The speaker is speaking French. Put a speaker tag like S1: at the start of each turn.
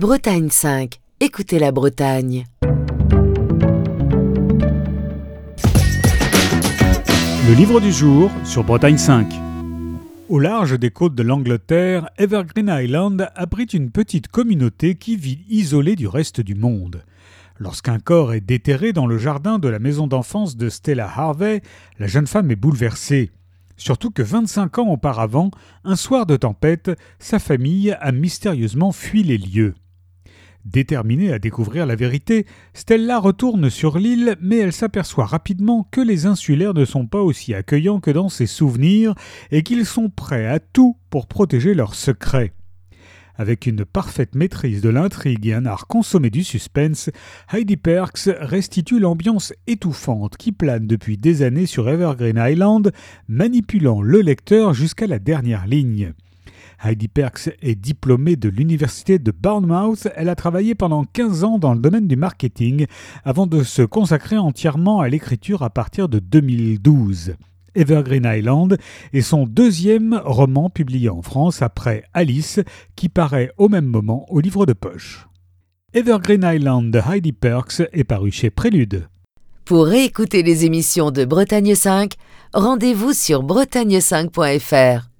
S1: Bretagne 5. Écoutez la Bretagne.
S2: Le livre du jour sur Bretagne 5. Au large des côtes de l'Angleterre, Evergreen Island abrite une petite communauté qui vit isolée du reste du monde. Lorsqu'un corps est déterré dans le jardin de la maison d'enfance de Stella Harvey, la jeune femme est bouleversée. Surtout que 25 ans auparavant, un soir de tempête, sa famille a mystérieusement fui les lieux. Déterminée à découvrir la vérité, Stella retourne sur l'île, mais elle s'aperçoit rapidement que les insulaires ne sont pas aussi accueillants que dans ses souvenirs et qu'ils sont prêts à tout pour protéger leurs secrets. Avec une parfaite maîtrise de l'intrigue et un art consommé du suspense, Heidi Perks restitue l'ambiance étouffante qui plane depuis des années sur Evergreen Island, manipulant le lecteur jusqu'à la dernière ligne. Heidi Perks est diplômée de l'université de Bournemouth. Elle a travaillé pendant 15 ans dans le domaine du marketing avant de se consacrer entièrement à l'écriture à partir de 2012. Evergreen Island est son deuxième roman publié en France après Alice, qui paraît au même moment au livre de poche. Evergreen Island de Heidi Perks est paru chez Prélude.
S1: Pour réécouter les émissions de Bretagne 5, rendez-vous sur bretagne5.fr.